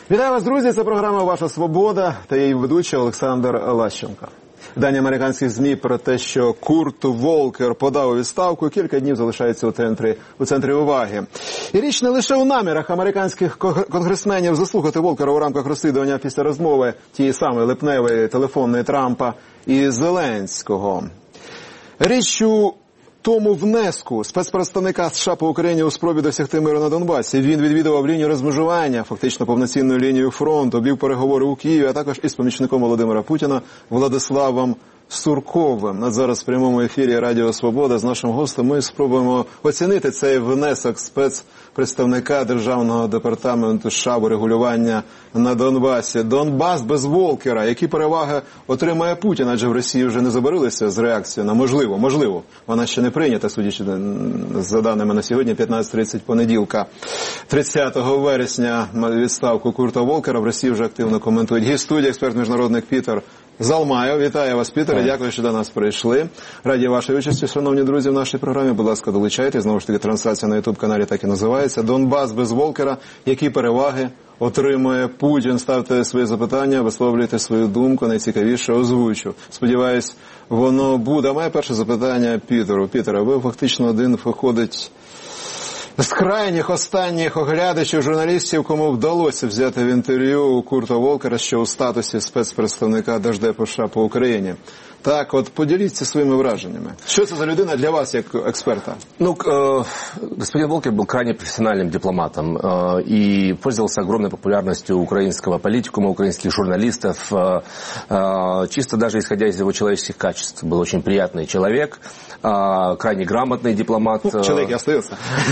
Вітаю вас, друзі! Це програма «Ваша свобода» та її ведучий Олександр Лащенко. Дані американських ЗМІ про те, що Курт Волкер подав у відставку, кілька днів залишається у центрі уваги. І річ не лише у намірах американських конгресменів заслухати Волкера у рамках розслідування після розмови тієї самої липневої телефонної Трампа і Зеленського. Річ у тому внеску спецпредставника США по Україні у спробі досягти миру на Донбасі. Він відвідував лінію розмежування, фактично повноцінною лінією фронту, вів переговори у Києві, а також із помічником Володимира Путіна Владиславом Сурковим. На зараз в прямому ефірі Радіо Свобода з нашим гостем ми спробуємо оцінити цей внесок спецпредставника Державного департаменту США у регулювання на Донбасі. Донбас без Волкера. Які переваги отримає Путін? Адже в Росії вже не забарилися з реакцією на можливо, вона ще не прийнята, судячи за даними на сьогодні, 15:30 понеділка. 30 вересня відставку Курта Волкера в Росії вже активно коментують. Гість студії, експерт-міжнародник Пітер Залмайов. Вітаю вас, Пітере. Дякую, що до нас прийшли. Раді вашій участі, шановні друзі, в нашій програмі. Будь ласка, долучайтесь. Знову ж таки, трансляція на YouTube-каналі так і називається. Донбас без Волкера. Які переваги отримує Путін? Ставте свої запитання, висловлюйте свою думку. Найцікавіше озвучу. Сподіваюсь, воно буде. А моє перше запитання Пітеру. Пітере, ви фактично один виходить з крайніх останніх оглядачів журналістів, кому вдалося взяти в інтерв'ю у Курта Волкера, що у статусі спецпредставника Держдепу США по Україні. Так, от поділіться своими враженнями. Что это за людина для вас, как эксперта? Господин Волкер был крайне профессиональным дипломатом и пользовался огромной популярностью украинского политикума, украинских журналистов, чисто даже исходя из его человеческих качеств. Был очень приятный человек, крайне грамотный дипломат. Человек и остается.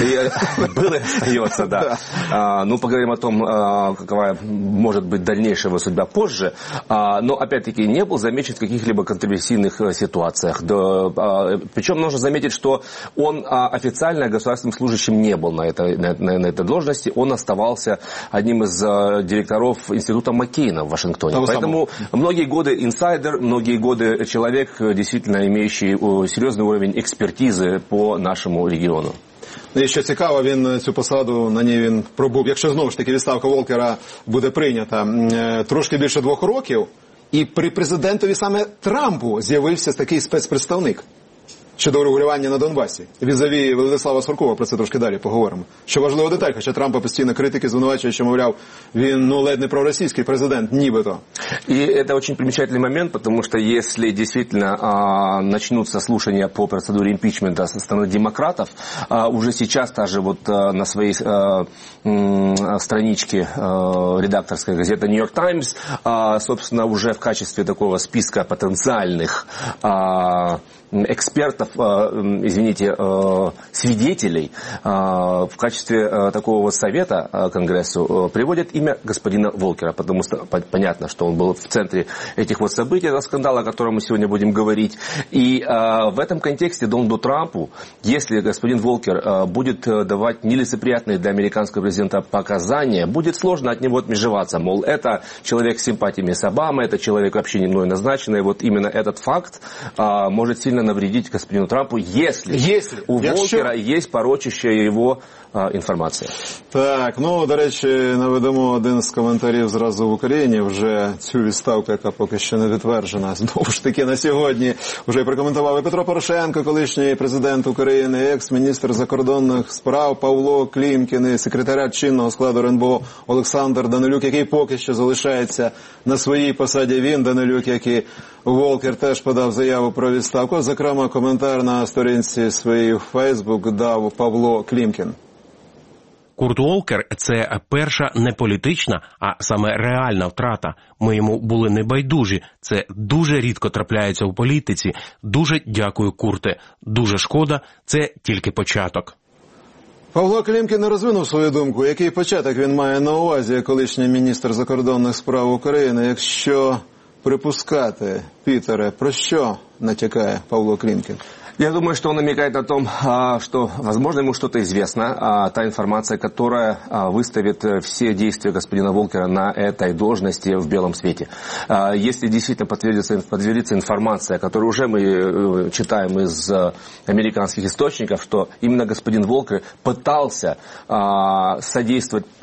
Был и остается, да. Поговорим о том, какова может быть дальнейшая его судьба позже. Но, опять-таки, не был замечен в каких-либо контроверсийных ситуациях. Причем нужно заметить, что он официально государственным служащим не был на этой должности. Он оставался одним из директоров института Маккейна в Вашингтоне. Поэтому многие годы инсайдер, многие годы человек, действительно имеющий серьезный уровень экспертизы по нашему региону. І що цікаво, він цю посаду, на ній він пробув, якщо знову ж таки відставка Волкера буде прийнята, трошки більше 2 років. І при президентові саме Трампу з'явився такий спецпредставник щодо регулювання на Донбасі. Візаві Владислава Суркова, про це трошки далі поговоримо. Що важлива деталь, хоча Трампа постійно критики звинувачують, що, мовляв, він ледь не проросійський президент, нібито. И это очень примечательный момент, потому что если действительно начнутся слушания по процедуре импичмента со стороны демократов, уже сейчас даже вот на своей страничке редакторской газеты New York Times, собственно, уже в качестве такого списка потенциальных экспертов, свидетелей в качестве такого вот совета Конгрессу приводят имя господина Волкера, потому что понятно, что он был в центре этих вот событий, этого скандала, о котором мы сегодня будем говорить. И в этом контексте Дональду Трампу, если господин Волкер будет давать нелицеприятные для американского президента показания, будет сложно от него отмежеваться. Мол, это человек с симпатиями с Обамой, это человек вообще не мной назначенный. Вот именно этот факт может сильно навредить господину Трампу, если у Волкера есть порочащая его інформація. Так, до речі, наведемо один з коментарів зразу в Україні. Вже цю відставку, яка поки що не підтверджена, знову ж таки на сьогодні вже прокоментував і Петро Порошенко, колишній президент України, екс-міністр закордонних справ Павло Клімкін і секретаріат чинного складу РНБО Олександр Данилюк, який поки що залишається на своїй посаді. Він, Данилюк, як і Волкер, теж подав заяву про відставку. Зокрема, коментар на сторінці своїй в Фейсбук дав Павло Клімкін. Курт Волкер – це перша не політична, а саме реальна втрата. Ми йому були небайдужі. Це дуже рідко трапляється у політиці. Дуже дякую, Курте. Дуже шкода. Це тільки початок. Павло Клімкін не розвинув свою думку. Який початок він має на увазі, як колишній міністр закордонних справ України? Якщо припускати, Пітере, про що натякає Павло Клімкін? Я думаю, что он намекает на том, что, возможно, ему что-то известно, та информация, которая выставит все действия господина Волкера на этой должности в белом свете. Если действительно подтвердится информация, которую уже мы читаем из американских источников, что именно господин Волкер пытался содействовать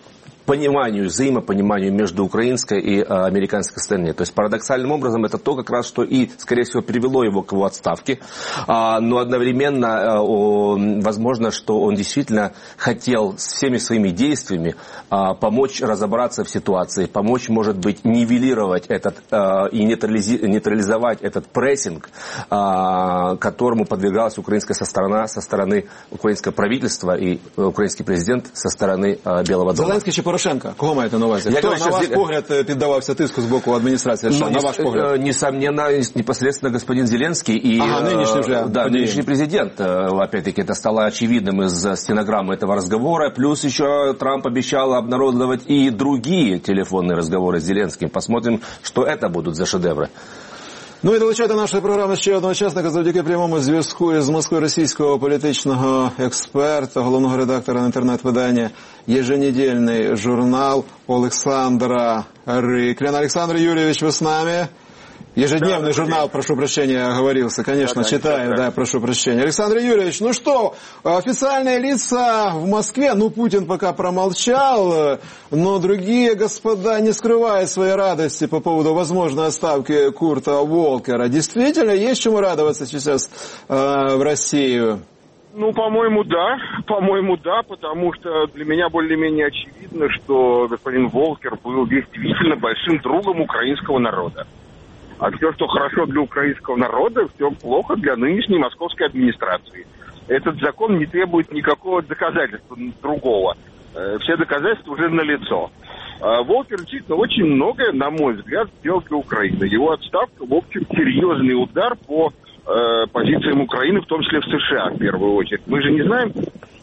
пониманию, взаимопониманию между украинской и американской стороной. То есть парадоксальным образом это то как раз, что и, скорее всего, привело его к его отставке. Но одновременно возможно, что он действительно хотел всеми своими действиями помочь разобраться в ситуации, помочь, может быть, нивелировать этот и нейтрализовать этот прессинг, которому подвергалась украинская сторона со стороны украинского правительства и украинский президент со стороны Белого дома. Зеленський чи Порошенко? Кого маєте на увазі? Хто, на ваш погляд, піддавався тиску з боку адміністрації США? На ваш погляд? Несомненно, непосредственно господин Зеленский и нынешний президент. Опять-таки, это стало очевидным из стенограммы этого разговора. Плюс еще Трамп обещал обнародовать и другие телефонные разговоры с Зеленским. Посмотрим, что это будут за шедевры. Ну і долучайте нашої програми ще одного учасника завдяки прямому зв'язку із Москви російського політичного експерта, головного редактора інтернет-видання «Еженедельный журнал» Олександра Рикляна. Александр Юрьевич, вы с нами? Ежедневный журнал, прошу прощения, оговорился, конечно, читаю, да, прошу прощения. Александр Юрьевич, ну что, официальные лица в Москве, ну, Путин пока промолчал, но другие господа не скрывают своей радости по поводу возможной отставки Курта Волкера. Действительно, есть чему радоваться сейчас в России? Ну, по-моему, да, потому что для меня более-менее очевидно, что господин Волкер был действительно большим другом украинского народа. А все, что хорошо для украинского народа, все плохо для нынешней московской администрации. Этот закон не требует никакого доказательства другого. Все доказательства уже налицо. Волкер действительно очень многое, на мой взгляд, сделал для Украины. Его отставка, в общем, серьезный удар по позициям Украины, в том числе в США, в первую очередь. Мы же не знаем,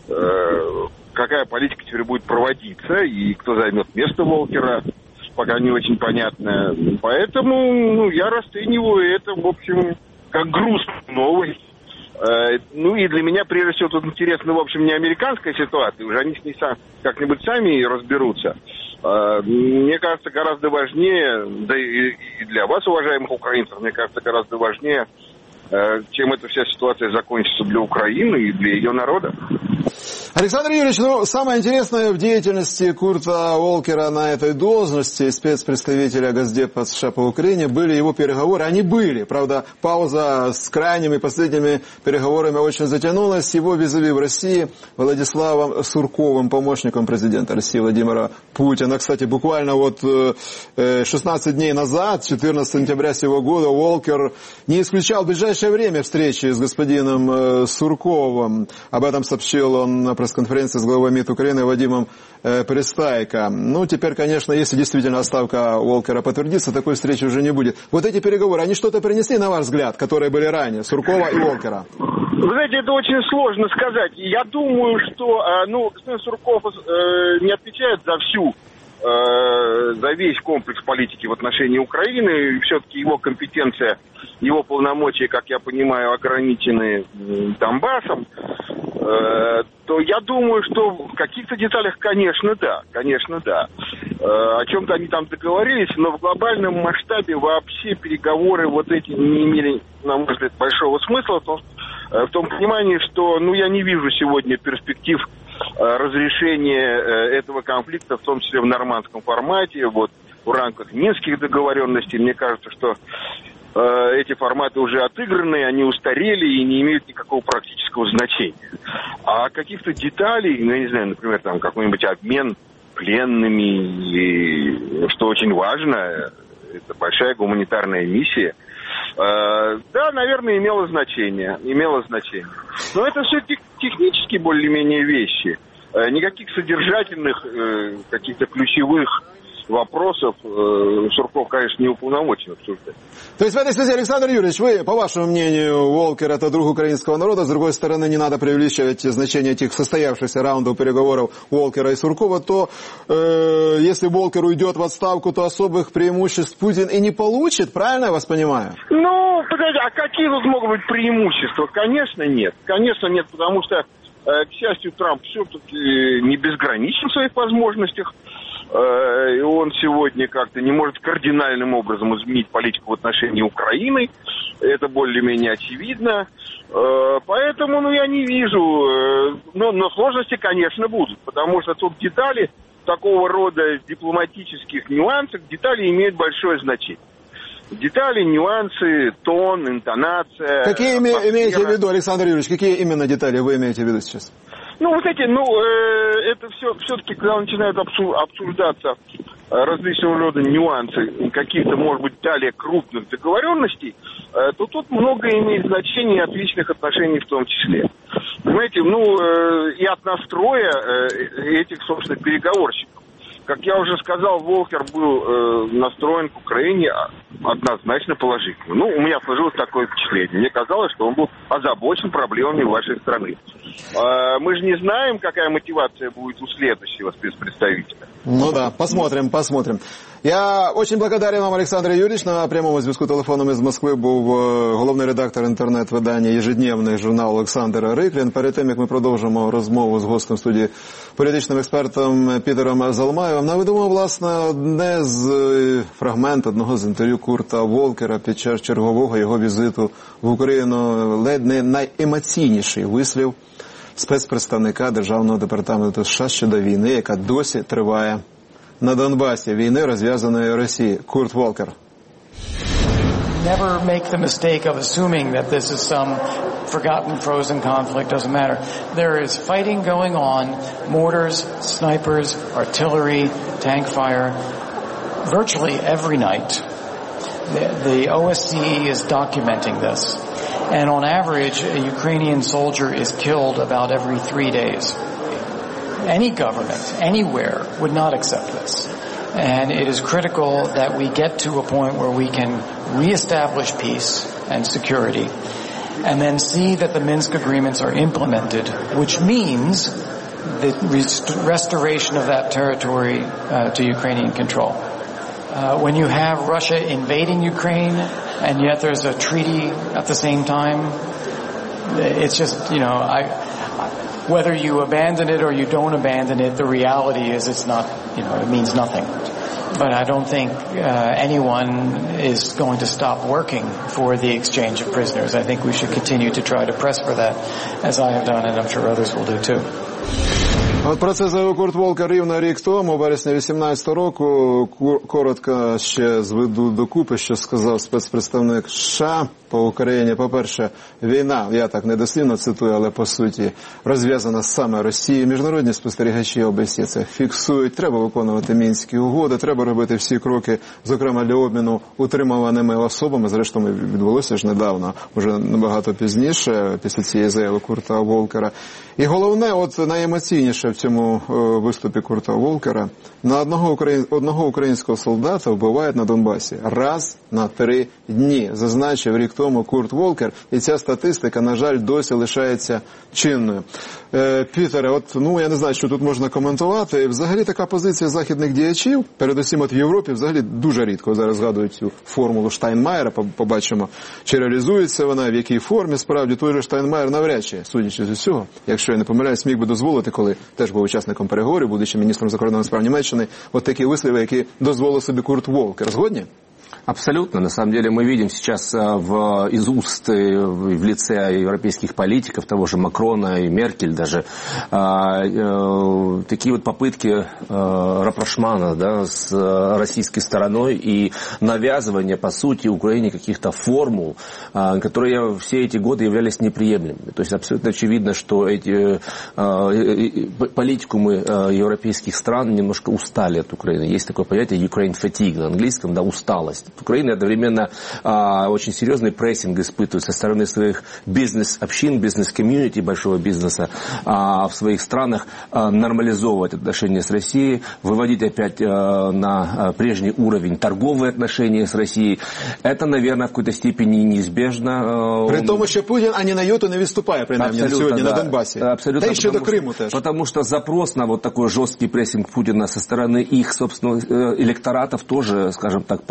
какая политика теперь будет проводиться и кто займет место Волкера. Пока не очень понятно. Поэтому я расцениваю это, в общем, как грустную новость. Ну и для меня, прежде всего, тут интересно, в общем, не американская ситуация. Уже они с ней как-нибудь сами разберутся. Мне кажется, гораздо важнее, да и для вас, уважаемых украинцев, мне кажется, гораздо важнее, чем эта вся ситуация закончится для Украины и для ее народа. Александр Юрьевич, ну, самое интересное в деятельности Курта Волкера на этой должности, спецпредставителя Госдепа США по Украине, были его переговоры. Они были, правда, пауза с крайними последними переговорами очень затянулась. Его визави в России Владиславом Сурковым, помощником президента России Владимира Путина. Кстати, буквально вот 16 дней назад, 14 сентября сего года, Волкер не исключал в ближайшее время встречи с господином Сурковым. Об этом сообщил он на пресс-конференции с главой МИД Украины Вадимом Пристайко. Ну, теперь, конечно, если действительно отставка Волкера подтвердится, такой встречи уже не будет. Вот эти переговоры, они что-то принесли, на ваш взгляд, которые были ранее, Суркова и Волкера? Вы знаете, это очень сложно сказать. Я думаю, что, господин Сурков не отвечает за весь комплекс политики в отношении Украины. И все-таки его компетенция, его полномочия, как я понимаю, ограничены Донбассом. То я думаю, что в каких-то деталях, конечно, да. О чем-то они там договорились, но в глобальном масштабе вообще переговоры вот эти не имели, на мой взгляд, большого смысла. В том понимании, что, я не вижу сегодня перспектив разрешения этого конфликта, в том числе в нормандском формате, вот в рамках Минских договоренностей. Мне кажется, что эти форматы уже отыграны, они устарели и не имеют никакого практического значения. А каких-то деталей, я не знаю, например, там какой-нибудь обмен пленными, и, что очень важно, это большая гуманитарная миссия, да, наверное, имело значение. Но это все технические более-менее вещи. Никаких содержательных, каких-то ключевых вопросов Сурков, конечно, не уполномочен обсуждать. То есть в этой связи, Александр Юрьевич, вы, по вашему мнению, Волкер – это друг украинского народа, с другой стороны, не надо преувеличивать значение этих состоявшихся раундов переговоров Волкера и Суркова, то если Волкер уйдет в отставку, то особых преимуществ Путин и не получит, правильно я вас понимаю? Подожди, а какие тут могут быть преимущества? Конечно, нет, потому что, к счастью, Трамп все-таки не безграничен в своих возможностях. И он сегодня как-то не может кардинальным образом изменить политику в отношении Украины. Это более-менее очевидно. Поэтому, я не вижу. Но сложности, конечно, будут. Потому что тут детали такого рода дипломатических нюансах детали имеют большое значение. Детали, нюансы, тон, интонация. Какие имеете в виду, Александр Юрьевич, какие именно детали вы имеете в виду сейчас? Ну, вот эти, это все-таки, когда начинают обсуждаться различного рода нюансы каких-то, может быть, далее крупных договоренностей, то тут много имеет значения от личных отношений в том числе. Понимаете, и от настроя этих, собственно, переговорщиков. Как я уже сказал, Волкер был настроен к Украине однозначно положительно. У меня сложилось такое впечатление. Мне казалось, что он был озабочен проблемами вашей страны. Мы же не знаем, какая мотивация будет у следующего спецпредставителя. Ну да, посмотрим. Я очень благодарен вам, Олександр Юрійович. На прямому зв'язку телефоном із Москви був головний редактор інтернет-видання «Єжедневний» журнал Олександр Риклін. Перед тим, як ми продовжимо розмову з гостем студії, політичним експертом Пітером Залмаєвим, наведемо, власне, фрагмент одного з інтерв'ю Курта Волкера під час чергового його візиту в Україну. Ледь не найемоційніший вислів спецпредставника Державного департаменту США щодо війни, яка досі триває на Донбасі, війни, розв'язаної Росії. Курт Волкер. Never make the mistake of assuming that this is some forgotten, frozen conflict. Doesn't matter. There is fighting going on, mortars, snipers, artillery, tank fire, virtually every night. The OSCE is documenting this. And on average, a Ukrainian soldier is killed about every 3 days. Any government, anywhere, would not accept this. And it is critical that we get to a point where we can reestablish peace and security and then see that the Minsk agreements are implemented, which means the restoration of that territory to Ukrainian control. When you have Russia invading Ukraine and yet there's a treaty at the same time, it's just, whether you abandon it or you don't abandon it, the reality is it's not, it means nothing. But I don't think anyone is going to stop working for the exchange of prisoners. I think we should continue to try to press for that, as I have done, and I'm sure others will do too. От про це заявив Курт Волкер рівно рік тому, у вересні 2018 року. Коротко ще зведу докупи, що сказав спецпредставник США по Україні. По-перше, війна, я так недослівно цитую, але по суті, розв'язана саме Росією. Міжнародні спостерігачі ОБСЄ це фіксують. Треба виконувати Мінські угоди, треба робити всі кроки, зокрема для обміну утримуваними особами. Зрештою, відбулося ж недавно, вже набагато пізніше, після цієї заяви Курта Волкера. І головне, от найемоційніше в цьому виступі Курта Волкера, на одного українського солдата вбивають на Донбасі раз на 3 дні, зазначив рік тому Курт Волкер, і ця статистика, на жаль, досі лишається чинною. Пітере, я не знаю, що тут можна коментувати. Взагалі така позиція західних діячів, передусім в Європі, взагалі дуже рідко зараз згадують цю формулу Штайнмаєра, побачимо, чи реалізується вона, в якій формі. Справді, той же Штайнмаєр навряд чи, судячи з усього, якщо я не помиляюсь, міг би дозволити, коли теж був учасником переговорів, будучи міністром закордонних справ Німеччини, от такі вислови, які дозволив собі Курт Волкер. Згодні? Абсолютно. На самом деле мы видим сейчас из уст в лице европейских политиков, того же Макрона и Меркель даже, такие вот попытки рапрошмана, с российской стороной и навязывание, по сути, Украине каких-то формул, которые все эти годы являлись неприемлемыми. То есть абсолютно очевидно, что эти политикумы европейских стран немножко устали от Украины. Есть такое понятие Ukraine fatigue на английском, усталость. Украина одновременно очень серьезный прессинг испытывает со стороны своих бизнес-общин, бизнес-комьюнити большого бизнеса в своих странах, нормализовывать отношения с Россией, выводить опять на прежний уровень торговые отношения с Россией. Это, наверное, в какой-то степени неизбежно. При тому, що Путін ані на йоту не відступає, принаймні, сьогодні на Донбасі. Абсолютно. Та й щодо Криму теж. Потому что запрос на вот такой жесткий прессинг Путина со стороны их, собственно, электоратов тоже, скажем так, падает. И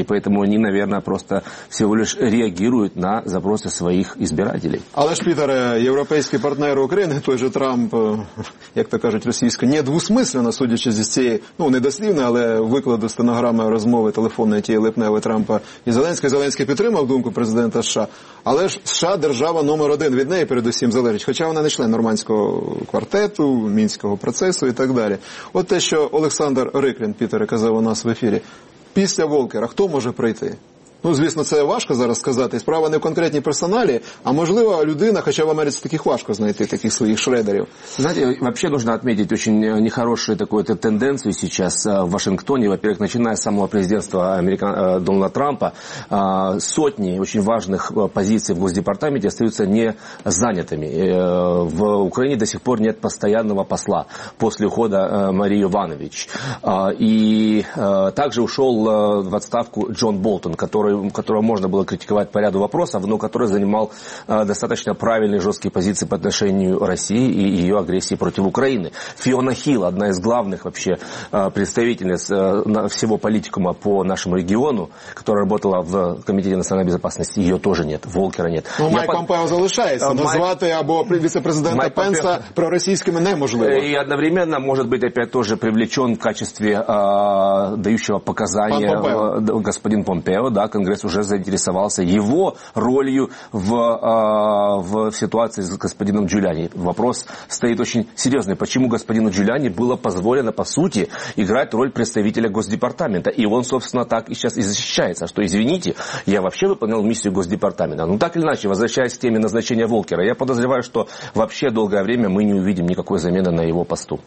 поэтому они, наверное, просто всего лишь реагируют на запросы своих избирателей. Але ж, Пітере, європейські партнери України, той же Трамп, як то кажуть російською, недвусмислено, судячи зі цієї, недослівно, але викладу стенограми розмови телефонної тієї липневої Трампа і Зеленського. Зеленський підтримав думку президента США, але ж США держава номер один, від неї передусім залежить, хоча вона не член нормандського квартету, мінського процесу і так далі. От те, що Олександр Риклін, Пітере, казав у нас в ефірі, після Волкера хто може прийти? Звісно, це важко зараз сказати. Справа не в конкретній персоналі, а можливо людина, хоча в Америці таких важко знайти, таких своїх шредерів. Знаете, вообще нужно отметить очень нехорошую такую тенденцию сейчас в Вашингтоне. Во-первых, начиная с самого президентства Дональда Трампа, сотни очень важных позиций в Госдепартаменте остаются не занятыми. В Украине до сих пор нет постоянного посла после ухода Марии Йованович. И также ушел в отставку Джон Болтон, которого можно было критиковать по ряду вопросов, но который занимал достаточно правильные жесткие позиции по отношению России и ее агрессии против Украины. Фиона Хилл, одна из главных вообще представительниц всего политикума по нашему региону, которая работала в Комитете национальной безопасности, ее тоже нет, Волкера нет. Майк Помпео залишається, назвати або віце-президента Пенса проросійськими неможливо. И одновременно, может быть, опять тоже привлечен в качестве дающего показания господин Помпео, да, Конгресс уже заинтересовался его ролью в ситуации с господином Джулиани. Вопрос стоит очень серьезный. Почему господину Джулиани было позволено, по сути, играть роль представителя Госдепартамента? И он, собственно, так и сейчас и защищается, что, извините, я вообще выполнял миссию Госдепартамента. Но так или иначе, возвращаясь к теме назначения Волкера, я подозреваю, что вообще долгое время мы не увидим никакой замены на его посту.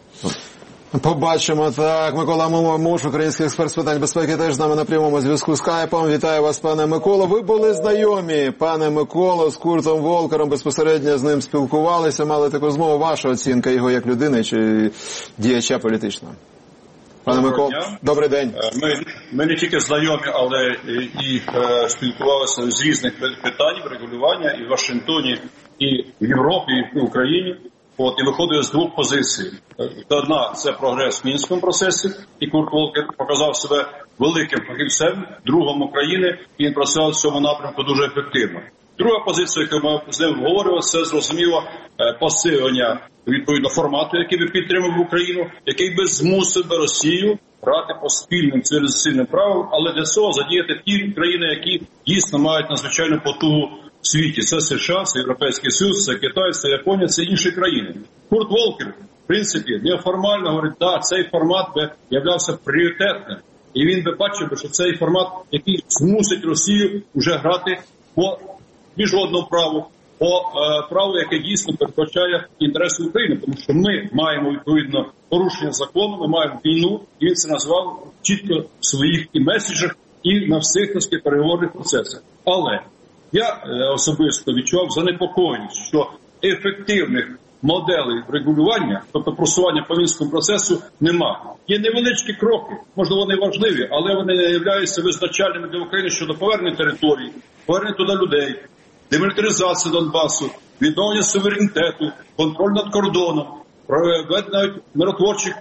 Побачимо, так. Микола Муш, український експерт з питань безпеки, теж з нами на прямому зв'язку скайпом. Вітаю вас, пане Миколо. Ви були знайомі, пане Миколо, з Куртом Волкером, безпосередньо з ним спілкувалися, мали таку змову. Ваша оцінка його як людини чи діяча політичного? Пане Миколо, добрий день. Ми не тільки знайомі, але і спілкувалися з різних питань регулювання і в Вашингтоні, і в Європі, і в Україні. І виходить з двох позицій. Одна – це прогрес в Мінському процесі, і Курт Волкер показав себе великим фахівцем, другом України, і він працював в цьому напрямку дуже ефективно. Друга позиція, яку ми з ним говорили, це, зрозуміло, посилення, відповідно, формату, який би підтримав Україну, який би змусив би Росію грати по спільним цивілізаційним правилам, але для цього задіяти ті країни, які дійсно мають надзвичайну потугу в світі. Це США, це Європейський Союз, це Китай, це Японія, це інші країни. Курт Волкер, в принципі, неформально говорить, да, цей формат би являвся пріоритетним. І він би бачив, що цей формат, який змусить Росію вже грати по міжнародному праву, по праву, яке дійсно передбачає інтереси України. Тому що ми маємо, відповідно, порушення закону, ми маємо війну, і він це назвав чітко в своїх і меседжах, і на всіх переговорних процесах. Але я особисто відчував занепокоєність, що ефективних моделей регулювання, тобто просування по Мінському процесу, немає. Є невеличкі кроки, можливо, вони важливі, але вони не являються визначальними для України щодо повернення територій, повернення туди людей, демілітаризація Донбасу, відновлення суверенітету, контроль над кордоном, проведення миротворчих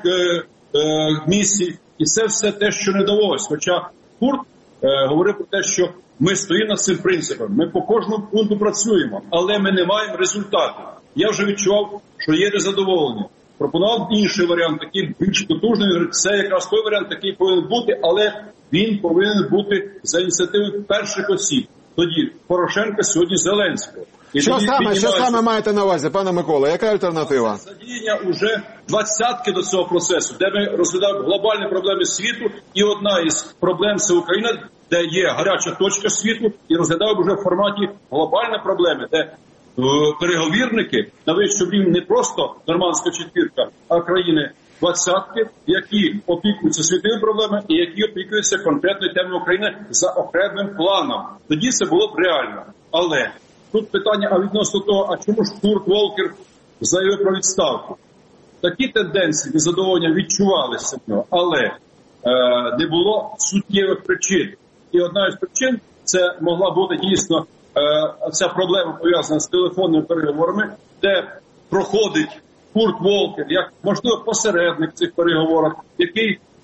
місій. І це все те, що не вдалося. Хоча Курт говорив про те, що ми стоїмо над цим принципом, ми по кожному пункту працюємо, але ми не маємо результату. Я вже відчував, що є незадоволення. Пропонував інший варіант, такий більш потужний. Це якраз той варіант, який повинен бути, але він повинен бути за ініціативи перших осіб. Тоді Порошенка, сьогодні Зеленського. Що саме маєте на увазі, пане Микола? Яка альтернатива? Задіяння уже двадцятки до цього процесу, де ми розглядаємо глобальні проблеми світу, і одна із проблем – це Україна, де є гаряча точка світу, і розглядаємо вже в форматі глобальні проблеми, де переговірники на вищому рівні не просто нормандська четвірка, а країни двадцятки, які опікуються світовими проблемами і які опікуються конкретною темою України за окремим планом. Тоді це було б реально. Але тут питання, а відносно того, а чому ж Курт Волкер заявив про відставку? Такі тенденції незадоволення відчувалися в нього, але не було суттєвих причин. І одна із причин – це могла бути дійсно ця проблема пов'язана з телефонними переговорами, де проходить Курт Волкер як, можливо, посередник в цих переговорах, який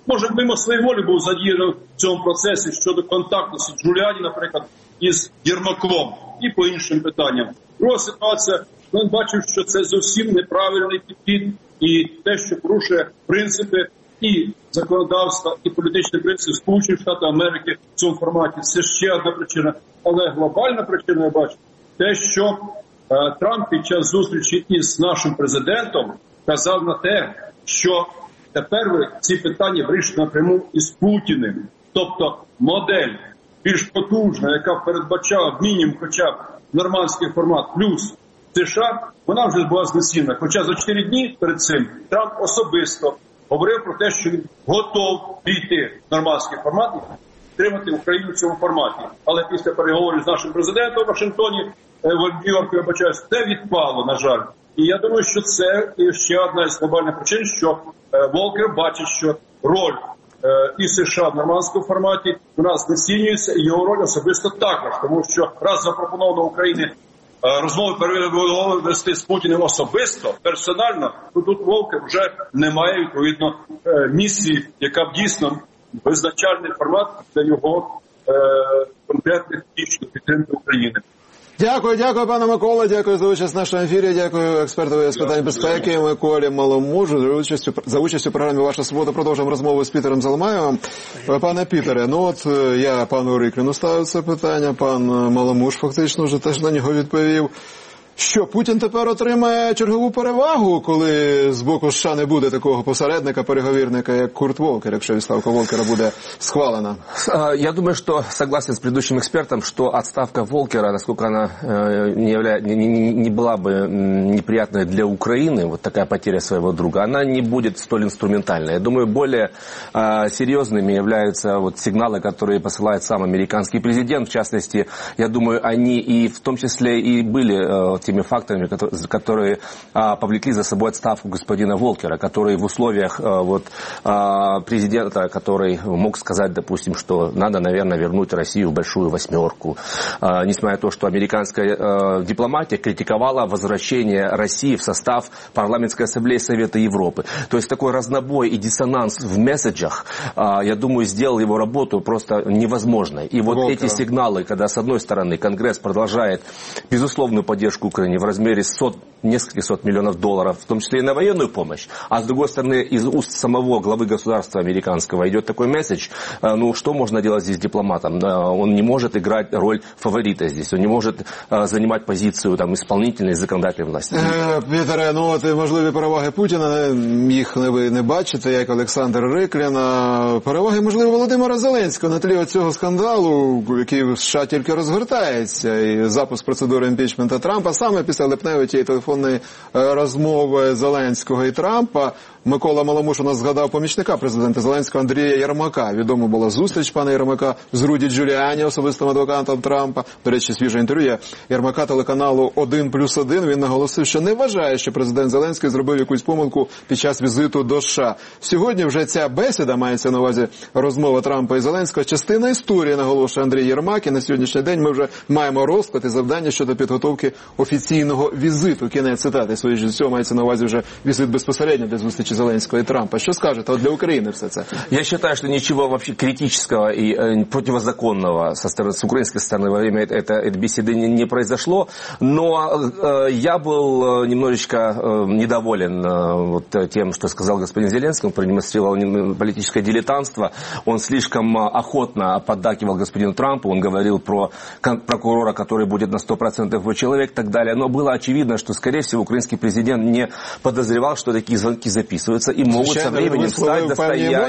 Може, мимо своєї волі був задіяний в цьому процесі щодо контакту з Джуліані, наприклад, із Єрмаком і по іншим питанням. Друга ситуація, він бачив, що це зовсім неправильний підхід і те, що порушує принципи і законодавства, і політичні принципи Сполучених Штатів Америки в цьому форматі. Це ще одна причина. Але глобальна причина, я бачу, те, що Трамп під час зустрічі із нашим президентом казав на те, що тепер ви ці питання вирішуєте напряму із Путіним. Тобто модель більш потужна, яка передбачала мінімум хоча б нормандський формат плюс США, вона вже була знесена. Хоча за 4 дні перед цим Трамп особисто говорив про те, що він готов війти в нормандський формат і підтримати Україну в цьому форматі. Але після переговорів з нашим президентом в Вашингтоні, в Нью-Йорку, я бачаюсь, це відпало, на жаль. І я думаю, що це ще одна із глобальних причин, що Волкер бачить, що роль і США в нормандському форматі вона знецінюється, і його роль особисто також. Тому що раз запропоновано Україні розмови вести з Путіним особисто, персонально, то тут Волкер вже не має, відповідно, місії, яка б дійсно визначальний формат для його конкретних дій підтримки України. Дякую, пане Микола, дякую за участь в нашому ефірі, дякую експертові з питань безпеки Миколі Маломужу за участь у програмі «Ваша свобода». Продовжуємо розмову з Пітером Залмаєвим. Пане Пітере, я пану Рикліну ставив це питання, пан Маломуж фактично вже теж на нього відповів. Що, Путін тепер отримає чергову перевагу, коли з боку США не буде такого посередника, переговірника, як Курт Волкер, якщо відставка Волкера буде схвалена? Я думаю, что согласен с предыдущим экспертом, что отставка Волкера, насколько она не была бы неприятной для Украины, вот такая потеря своего друга, она не будет столь инструментальной. Я думаю, более серьезными являются сигналы, которые посылает сам американский президент. В частности, я думаю, они и в том числе и были теми факторами, которые повлекли за собой отставку господина Волкера, который в условиях президента, который мог сказать, допустим, что надо, наверное, вернуть Россию в большую восьмерку, несмотря на то, что американская дипломатия критиковала возвращение России в состав парламентской ассамблеи Совета Европы. То есть такой разнобой и диссонанс в месседжах, я думаю, сделал его работу просто невозможной. И вот эти сигналы, когда с одной стороны Конгресс продолжает безусловную поддержку Украине в размере нескольких сот миллионов долларов, в том числе и на военную помощь, а с другой стороны из уст самого главы государства американского идет такой месседж, что можно делать здесь дипломатом? Он не может играть роль фаворита здесь, он не может занимать позицию исполнительной и законодательной власти. Пітере, можливі переваги Путіна, їх ви не бачите, як Олександр Риклін. Переваги, можливо, Володимира Зеленського на тлі цього скандалу, який в США тільки розгортається, і запуск процедури імпічменту Трампа, саме після липневої тієї телефонної розмови Зеленського і Трампа. Микола Маломуш у нас згадав помічника президента Зеленського Андрія Єрмака. Відомо була зустріч пана Єрмака з Руді Джуліані, особистим адвокатом Трампа. До речі, свіже інтерв'ю Єрмака телеканалу «1+1». Він наголосив, що не вважає, що президент Зеленський зробив якусь помилку під час візиту до США. Сьогодні вже ця бесіда, мається на увазі розмова Трампа і Зеленського, частина історії, наголошує Андрій Єрмак. І на сьогоднішній день ми вже маємо розклад і завдання щодо підготовки офіційного візиту. Кінець цитати. Своєї цього мається на увазі вже візит безпосередньо для зустрічі Зеленского и Трампа. Что скажете для Украины все это? Я считаю, что ничего вообще критического и противозаконного с украинской стороны во время этой беседы не произошло, но я был немножечко недоволен тем, что сказал господин Зеленский. Он продемонстрировал политическое дилетантство. Он слишком охотно поддакивал господину Трампу. Он говорил про прокурора, который будет на 100% его человек и так далее. Но было очевидно, что, скорее всего, украинский президент не подозревал, что такие звонки записываются и могут со временем стать достоянием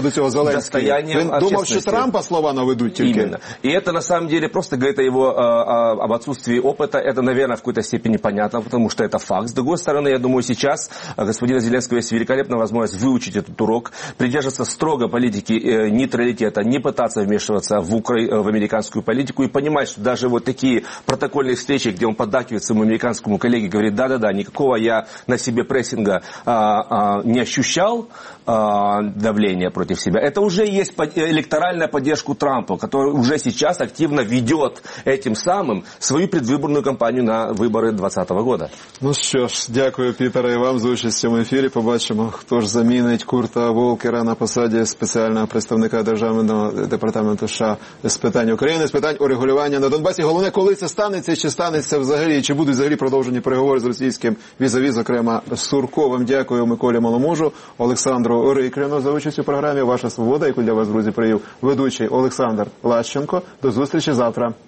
Він думав, що Трампа слова наведуть тільки. Именно. И это на самом деле просто говорит об отсутствии опыта. Это, наверное, в какой-то степени понятно, потому что это факт. С другой стороны, я думаю, сейчас господина Зеленского есть великолепная возможность выучить этот урок, придерживаться строго политики нейтралитета, не пытаться вмешиваться в американскую политику и понимать, что даже вот такие протокольные встречи, где он поддакивает поворачивает своему американскому коллеге и говорит: да-да-да, никакого я на себе прессинга не ощущал, давления против себя. Это уже есть электоральная поддержка Трампа, который уже сейчас активно ведет этим самым свою предвыборную кампанію на вибори 2020 года. Ну що ж, дякую, Пітере, і вам за участь в цьому ефірі. Побачимо, хто ж замінить Курта Волкера на посаді спеціального представника Державного департаменту США з питань України, з питань урегулювання на Донбасі. Головне, коли це станеться, чи станеться взагалі, чи будуть взагалі продовжені переговори з російським візаві, зокрема з Сурковим. Дякую Миколі Маломожу, Олександру Рикріну за участь у програмі «Ваша свобода», яку для вас, друзі, привів ведучий Олександр Лащенко. До зустрічі завтра.